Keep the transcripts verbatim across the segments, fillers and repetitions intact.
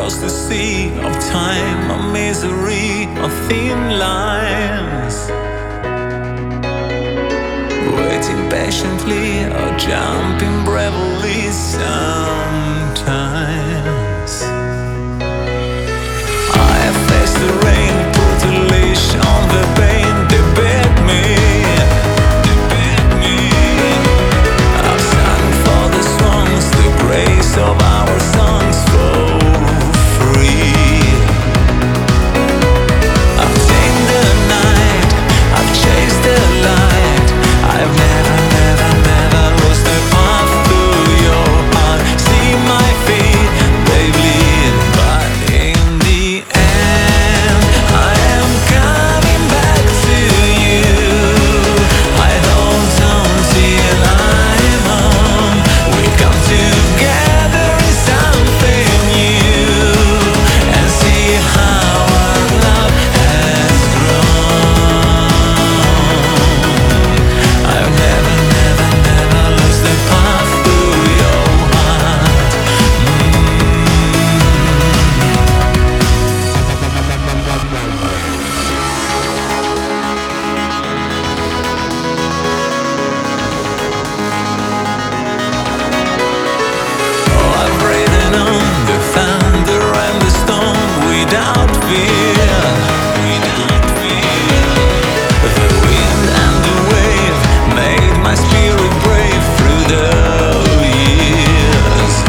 across the sea of time, of misery, of thin lines, waiting patiently or jumping bravely sometimes. I have faced the rain, put a leash on the pain. They bit me, they bit me. I've sung for the swans, the grace of our songs for free. I've tamed the night, I've chased the light. I've never, never, never lost the path to your heart. See my feet, they bleed, but in the end, I am coming back to you. I hold on till I'm home. We come together in something new and see how our love has grown. I've never, never, never lost the path to your heart. Oh, I've ridden on the thunder and the storm without fear, without fear. The wind and the wave made my spirit brave through the years.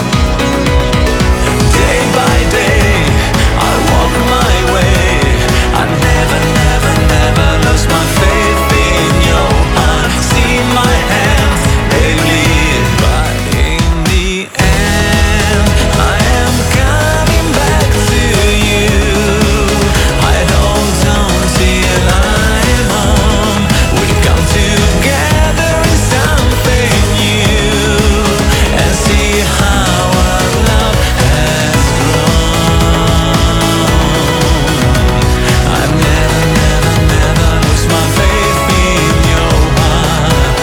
Day by day, I walk my way. I never, never, never lost my faith in your heart. See my hands, they bleed, but in the end, I am coming back to you. I hold on till I'm home. We come together in something new and see how our love has grown. I've never, never, never lost my faith in your heart.